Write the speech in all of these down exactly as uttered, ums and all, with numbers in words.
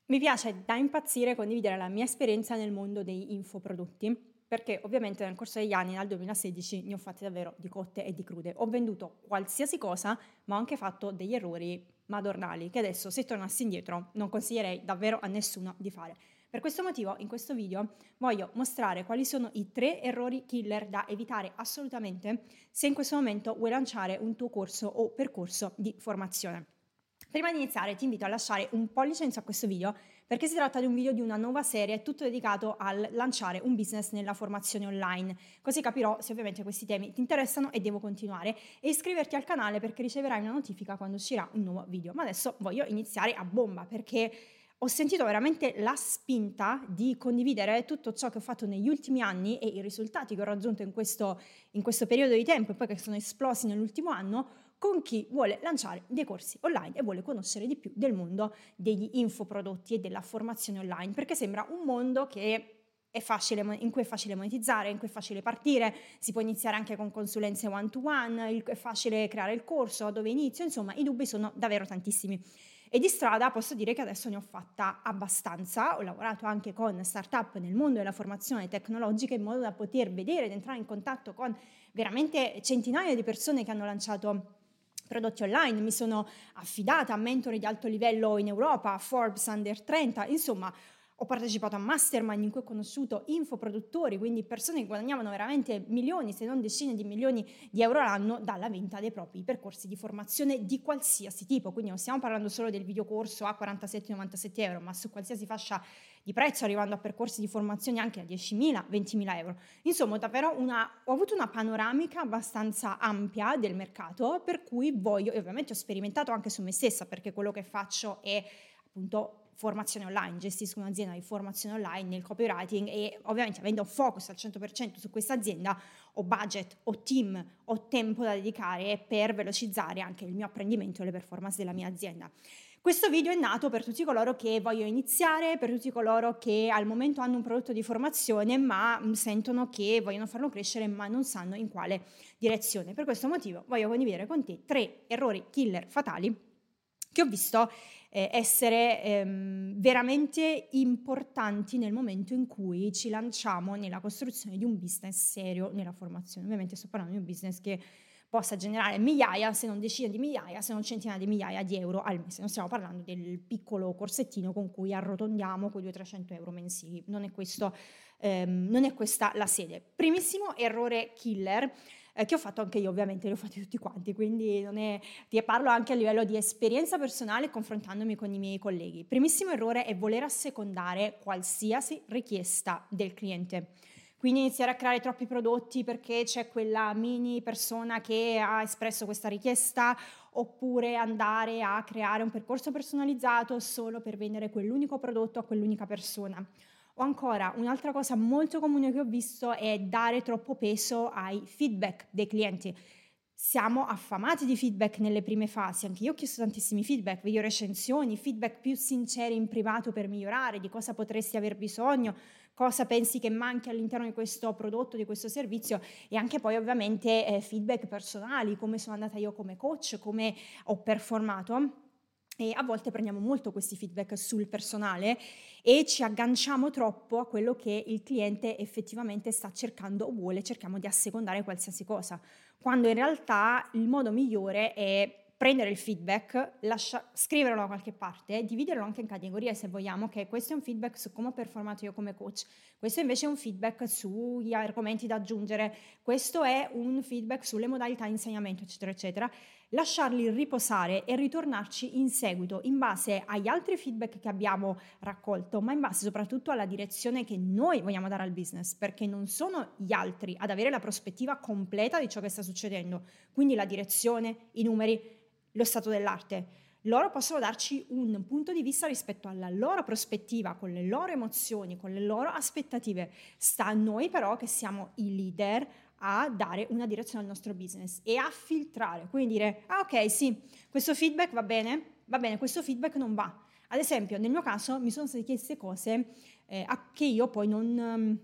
Mi piace da impazzire condividere la mia esperienza nel mondo dei infoprodotti, perché ovviamente nel corso degli anni, dal duemilasedici, ne ho fatte davvero di cotte e di crude. Ho venduto qualsiasi cosa, ma ho anche fatto degli errori madornali, che adesso, se tornassi indietro, non consiglierei davvero a nessuno di fare. Per questo motivo, in questo video, voglio mostrare quali sono i tre errori killer da evitare assolutamente se in questo momento vuoi lanciare un tuo corso o percorso di formazione. Prima di iniziare ti invito a lasciare un pollice in su a questo video perché si tratta di un video di una nuova serie tutto dedicato al lanciare un business nella formazione online, così capirò se ovviamente questi temi ti interessano e devo continuare, e iscriverti al canale perché riceverai una notifica quando uscirà un nuovo video. Ma adesso voglio iniziare a bomba perché ho sentito veramente la spinta di condividere tutto ciò che ho fatto negli ultimi anni e i risultati che ho raggiunto in questo, in questo periodo di tempo e poi che sono esplosi nell'ultimo anno con chi vuole lanciare dei corsi online e vuole conoscere di più del mondo degli infoprodotti e della formazione online, perché sembra un mondo che è facile, in cui è facile monetizzare, in cui è facile partire, si può iniziare anche con consulenze one to one, è facile creare il corso, dove inizio, insomma i dubbi sono davvero tantissimi. E di strada posso dire che adesso ne ho fatta abbastanza, ho lavorato anche con startup nel mondo della formazione tecnologica in modo da poter vedere ed entrare in contatto con veramente centinaia di persone che hanno lanciato prodotti online, mi sono affidata a mentori di alto livello in Europa, Forbes Under trenta, insomma ho partecipato a mastermind in cui ho conosciuto infoproduttori, quindi persone che guadagnavano veramente milioni, se non decine di milioni di euro l'anno dalla vendita dei propri percorsi di formazione di qualsiasi tipo, quindi non stiamo parlando solo del videocorso a quarantasette novantasette euro, ma su qualsiasi fascia di prezzo, arrivando a percorsi di formazione anche a diecimila ventimila euro. Insomma, davvero una, ho avuto una panoramica abbastanza ampia del mercato, per cui voglio, e ovviamente ho sperimentato anche su me stessa, perché quello che faccio è appunto formazione online, gestisco un'azienda di formazione online nel copywriting e ovviamente avendo focus al cento per cento su questa azienda ho budget, ho team, ho tempo da dedicare per velocizzare anche il mio apprendimento e le performance della mia azienda. Questo video è nato per tutti coloro che vogliono iniziare, per tutti coloro che al momento hanno un prodotto di formazione ma sentono che vogliono farlo crescere ma non sanno in quale direzione. Per questo motivo voglio condividere con te tre errori killer fatali che ho visto eh, essere ehm, veramente importanti nel momento in cui ci lanciamo nella costruzione di un business serio nella formazione. Ovviamente sto parlando di un business che possa generare migliaia, se non decine di migliaia, se non centinaia di migliaia di euro al mese. Non stiamo parlando del piccolo corsettino con cui arrotondiamo quei duecento trecento euro mensili. Non è, questo, ehm, non è questa la sede. Primissimo errore killer, eh, che ho fatto anche io, ovviamente li ho fatti tutti quanti, quindi non è, ti parlo anche a livello di esperienza personale confrontandomi con i miei colleghi. Primissimo errore è voler assecondare qualsiasi richiesta del cliente. Quindi iniziare a creare troppi prodotti perché c'è quella mini persona che ha espresso questa richiesta, oppure andare a creare un percorso personalizzato solo per vendere quell'unico prodotto a quell'unica persona. O ancora, un'altra cosa molto comune che ho visto è dare troppo peso ai feedback dei clienti. Siamo affamati di feedback nelle prime fasi, anche io ho chiesto tantissimi feedback, video recensioni, feedback più sinceri in privato per migliorare, di cosa potresti aver bisogno, cosa pensi che manchi all'interno di questo prodotto, di questo servizio, e anche poi ovviamente eh, feedback personali, come sono andata io come coach, come ho performato. E a volte prendiamo molto questi feedback sul personale e ci agganciamo troppo a quello che il cliente effettivamente sta cercando o vuole, cerchiamo di assecondare qualsiasi cosa, quando in realtà il modo migliore è prendere il feedback, lascia, scriverlo da qualche parte, dividerlo anche in categorie se vogliamo, che questo è un feedback su come ho performato io come coach, questo invece è un feedback sugli argomenti da aggiungere, questo è un feedback sulle modalità di insegnamento, eccetera, eccetera. Lasciarli riposare e ritornarci in seguito in base agli altri feedback che abbiamo raccolto, ma in base soprattutto alla direzione che noi vogliamo dare al business, perché non sono gli altri ad avere la prospettiva completa di ciò che sta succedendo, quindi la direzione, i numeri, lo stato dell'arte. Loro possono darci un punto di vista rispetto alla loro prospettiva, con le loro emozioni, con le loro aspettative. Sta a noi però, che siamo i leader, a dare una direzione al nostro business e a filtrare, quindi dire ah ok sì, questo feedback va bene, va bene, questo feedback non va. Ad esempio nel mio caso mi sono state chieste cose eh, a che io poi non,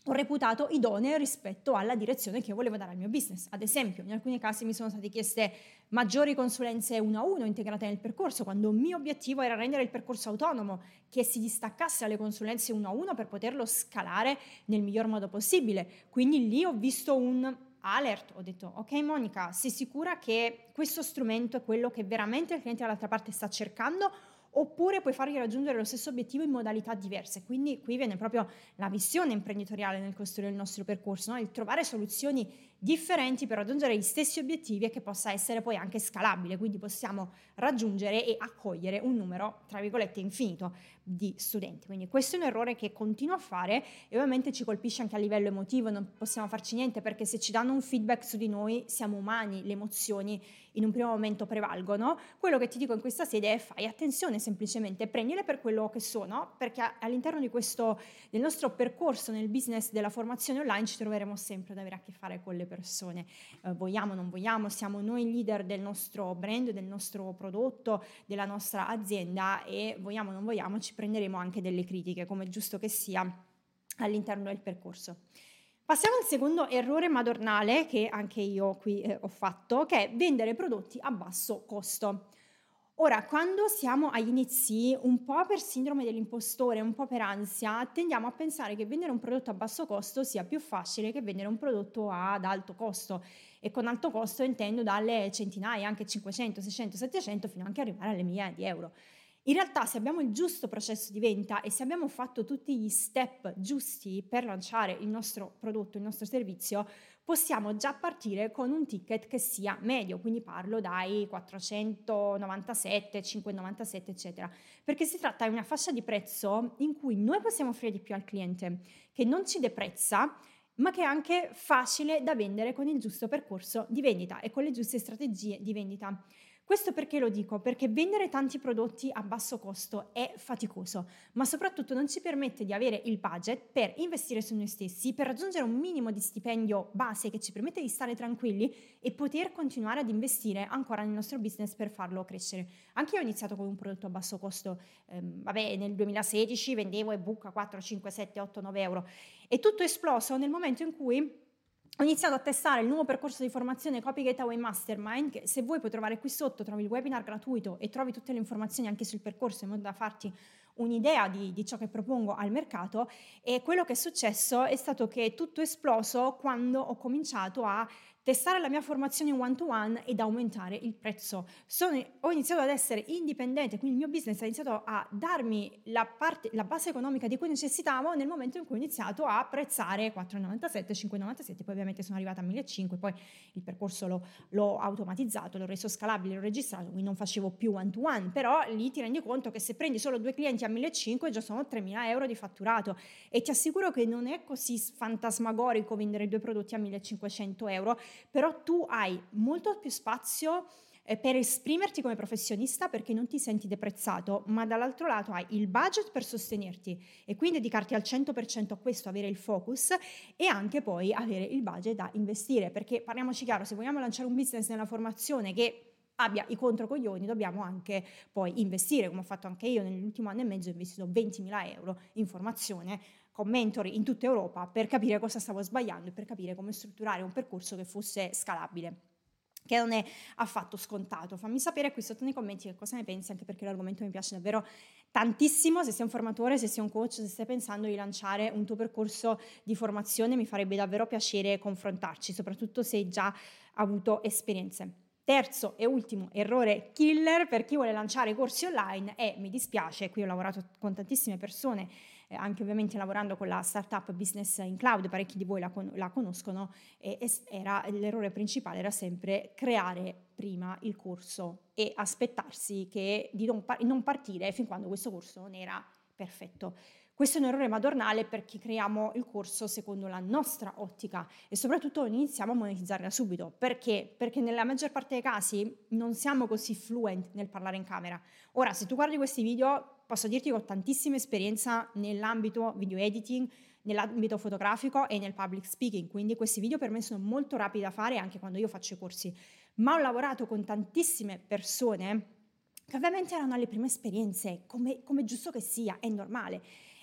ho reputato idonee rispetto alla direzione che io volevo dare al mio business. Ad esempio, in alcuni casi mi sono state chieste maggiori consulenze uno a uno integrate nel percorso, quando il mio obiettivo era rendere il percorso autonomo, che si distaccasse dalle consulenze uno a uno per poterlo scalare nel miglior modo possibile. Quindi lì ho visto un alert, ho detto ok Monica, sei sicura che questo strumento è quello che veramente il cliente dall'altra parte sta cercando? Oppure puoi fargli raggiungere lo stesso obiettivo in modalità diverse. Quindi qui viene proprio la visione imprenditoriale nel costruire il nostro percorso, no? Il trovare soluzioni differenti per raggiungere gli stessi obiettivi e che possa essere poi anche scalabile, quindi possiamo raggiungere e accogliere un numero, tra virgolette, infinito di studenti. Quindi questo è un errore che continuo a fare e ovviamente ci colpisce anche a livello emotivo, non possiamo farci niente perché se ci danno un feedback su di noi, siamo umani, le emozioni in un primo momento prevalgono. Quello che ti dico in questa sede è fai attenzione, semplicemente prendile per quello che sono, perché all'interno di questo, del nostro percorso nel business della formazione online ci troveremo sempre ad avere a che fare con le persone, eh, vogliamo o non vogliamo, siamo noi leader del nostro brand, del nostro prodotto, della nostra azienda e vogliamo o non vogliamo ci prenderemo anche delle critiche, come è giusto che sia all'interno del percorso. Passiamo al secondo errore madornale che anche io qui eh, ho fatto, che è vendere prodotti a basso costo. Ora, quando siamo agli inizi, un po' per sindrome dell'impostore, un po' per ansia, tendiamo a pensare che vendere un prodotto a basso costo sia più facile che vendere un prodotto ad alto costo. E con alto costo intendo dalle centinaia, anche cinquecento, seicento, settecento, fino anche ad arrivare alle migliaia di euro. In realtà, se abbiamo il giusto processo di vendita e se abbiamo fatto tutti gli step giusti per lanciare il nostro prodotto, il nostro servizio, possiamo già partire con un ticket che sia medio, quindi parlo dai quattrocentonovantasette, cinquecentonovantasette, eccetera, perché si tratta di una fascia di prezzo in cui noi possiamo offrire di più al cliente, che non ci deprezza, ma che è anche facile da vendere con il giusto percorso di vendita e con le giuste strategie di vendita. Questo perché lo dico? Perché vendere tanti prodotti a basso costo è faticoso, ma soprattutto non ci permette di avere il budget per investire su noi stessi, per raggiungere un minimo di stipendio base che ci permette di stare tranquilli e poter continuare ad investire ancora nel nostro business per farlo crescere. Anche io ho iniziato con un prodotto a basso costo, ehm, vabbè, nel duemilasedici vendevo ebook a quattro, cinque, sette, otto, nove euro e tutto è esploso nel momento in cui ho iniziato a testare il nuovo percorso di formazione Copy Gateway Mastermind, che se vuoi puoi trovare qui sotto, trovi il webinar gratuito e trovi tutte le informazioni anche sul percorso in modo da farti un'idea di, di ciò che propongo al mercato. E quello che è successo è stato che tutto è esploso quando ho cominciato a testare la mia formazione one to one ed aumentare il prezzo. Sono, ho iniziato ad essere indipendente, quindi il mio business ha iniziato a darmi la, parte, la base economica di cui necessitavo nel momento in cui ho iniziato a prezzare quattro virgola novantasette, cinque virgola novantasette, poi ovviamente sono arrivata a millecinquecento, poi il percorso l'ho, l'ho automatizzato, l'ho reso scalabile, l'ho registrato, quindi non facevo più one to one, però lì ti rendi conto che se prendi solo due clienti a millecinquecento già sono tremila euro di fatturato e ti assicuro che non è così fantasmagorico vendere due prodotti a millecinquecento euro, però tu hai molto più spazio eh, per esprimerti come professionista perché non ti senti deprezzato, ma dall'altro lato hai il budget per sostenerti e quindi dedicarti al cento per cento a questo, avere il focus e anche poi avere il budget da investire, perché parliamoci chiaro, se vogliamo lanciare un business nella formazione che abbia i controcoglioni, dobbiamo anche poi investire, come ho fatto anche io nell'ultimo anno e mezzo, ho investito ventimila euro in formazione con mentori in tutta Europa per capire cosa stavo sbagliando e per capire come strutturare un percorso che fosse scalabile, che non è affatto scontato. Fammi sapere qui sotto nei commenti che cosa ne pensi, anche perché l'argomento mi piace davvero tantissimo. Se sei un formatore, se sei un coach, se stai pensando di lanciare un tuo percorso di formazione, mi farebbe davvero piacere confrontarci, soprattutto se hai già avuto esperienze. Terzo e ultimo errore killer per chi vuole lanciare corsi online è, mi dispiace, qui ho lavorato con tantissime persone, eh, anche ovviamente lavorando con la startup Business in Cloud, parecchi di voi la, con- la conoscono, e, e era, l'errore principale era sempre creare prima il corso e aspettarsi che, di non, par- non partire fin quando questo corso non era perfetto. Questo è un errore madornale perché creiamo il corso secondo la nostra ottica e soprattutto non iniziamo a monetizzarla subito. Perché? Perché nella maggior parte dei casi non siamo così fluent nel parlare in camera. Ora, se tu guardi questi video, posso dirti che ho tantissima esperienza nell'ambito video editing, nell'ambito fotografico e nel public speaking, quindi questi video per me sono molto rapidi da fare anche quando io faccio i corsi. Ma ho lavorato con tantissime persone che ovviamente erano alle prime esperienze, come, come giusto che sia, è normale.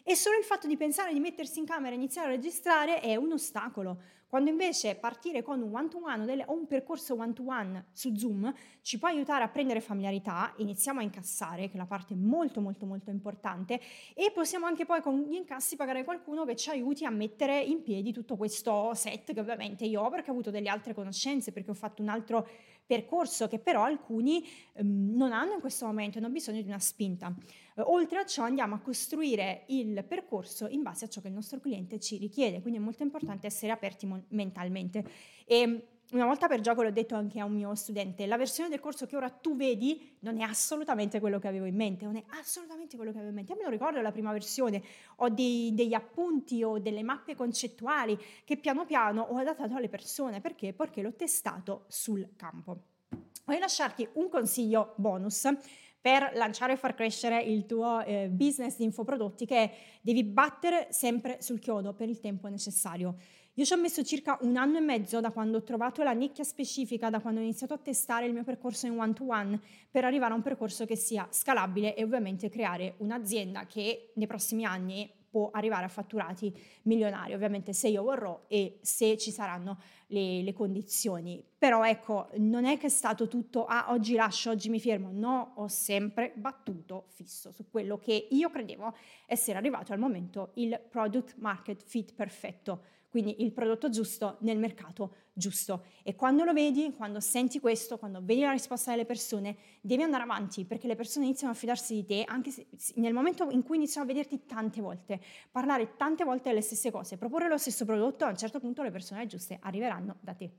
E solo il fatto di pensare di mettersi in camera e iniziare a registrare è un ostacolo, quando invece partire con un one to one o, delle- o un percorso one to one su Zoom ci può aiutare a prendere familiarità, iniziamo a incassare, che è la parte molto molto molto importante, e possiamo anche poi con gli incassi pagare qualcuno che ci aiuti a mettere in piedi tutto questo set che ovviamente io ho perché ho avuto delle altre conoscenze, perché ho fatto un altro percorso che però alcuni ehm, non hanno in questo momento, hanno bisogno di una spinta. Eh, oltre a ciò andiamo a costruire il percorso in base a ciò che il nostro cliente ci richiede, quindi è molto importante essere aperti mon- mentalmente. E una volta per gioco l'ho detto anche a un mio studente, la versione del corso che ora tu vedi non è assolutamente quello che avevo in mente, non è assolutamente quello che avevo in mente. Io me lo ricordo la prima versione, ho dei- degli appunti o delle mappe concettuali che piano piano ho adattato alle persone, perché? Perché l'ho testato sul campo. Voglio lasciarti un consiglio bonus per lanciare e far crescere il tuo eh, business di infoprodotti, che è: devi battere sempre sul chiodo per il tempo necessario. Io ci ho messo circa un anno e mezzo da quando ho trovato la nicchia specifica, da quando ho iniziato a testare il mio percorso in one to one, per arrivare a un percorso che sia scalabile e ovviamente creare un'azienda che nei prossimi anni può arrivare a fatturati milionari, ovviamente se io vorrò e se ci saranno le, le condizioni. Però ecco, non è che è stato tutto, ah, oggi lascio, oggi mi fermo. No, ho sempre battuto fisso su quello che io credevo essere arrivato al momento il product market fit perfetto, quindi il prodotto giusto nel mercato giusto. E quando lo vedi, quando senti questo, quando vedi la risposta delle persone, devi andare avanti, perché le persone iniziano a fidarsi di te anche se, nel momento in cui iniziano a vederti tante volte, parlare tante volte delle stesse cose, proporre lo stesso prodotto. A un certo punto le persone giuste arriveranno da te.